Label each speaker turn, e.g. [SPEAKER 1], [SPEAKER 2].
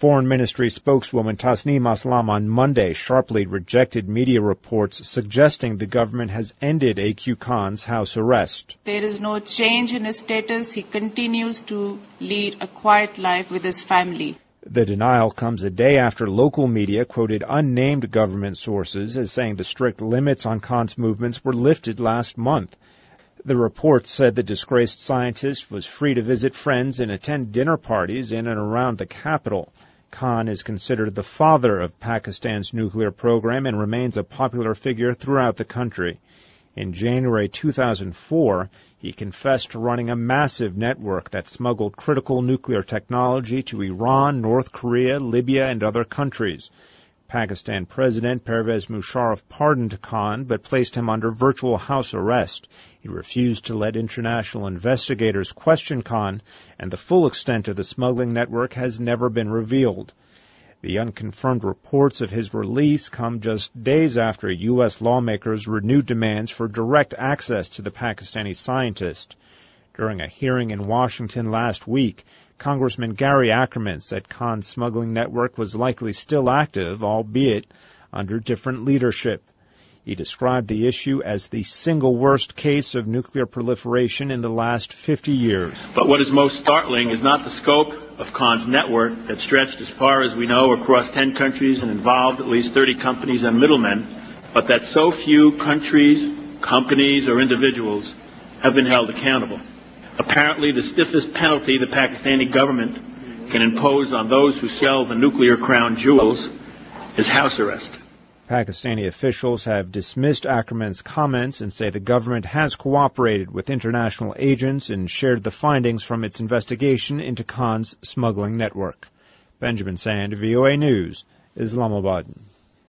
[SPEAKER 1] Foreign Ministry spokeswoman Tasneem Aslam on Monday sharply rejected media reports suggesting the government has ended A.Q. Khan's house arrest.
[SPEAKER 2] There is no change in his status. He continues to lead a quiet life with his family.
[SPEAKER 1] The denial comes a day after local media quoted unnamed government sources as saying the strict limits on Khan's movements were lifted last month. The report said the disgraced scientist was free to visit friends and attend dinner parties in and around the capital. Khan is considered the father of Pakistan's nuclear program and remains a popular figure throughout the country. In January 2004, he confessed to running a massive network that smuggled critical nuclear technology to Iran, North Korea, Libya, and other countries. Pakistan President Pervez Musharraf pardoned Khan but placed him under virtual house arrest. He refused to let international investigators question Khan, and the full extent of the smuggling network has never been revealed. The unconfirmed reports of his release come just days after U.S. lawmakers renewed demands for direct access to the Pakistani scientist. During a hearing in Washington last week, Congressman Gary Ackerman said Khan's smuggling network was likely still active, albeit under different leadership. He described the issue as the single worst case of nuclear proliferation in the last 50 years.
[SPEAKER 3] But what is most startling is not the scope of Khan's network that stretched as far as we know across 10 countries and involved at least 30 companies and middlemen, but that so few countries, companies, or individuals have been held accountable. Apparently, the stiffest penalty the Pakistani government can impose on those who sell the nuclear crown jewels is house arrest.
[SPEAKER 1] Pakistani officials have dismissed Ackerman's comments and say the government has cooperated with international agents and shared the findings from its investigation into Khan's smuggling network. Benjamin Sand, VOA News, Islamabad.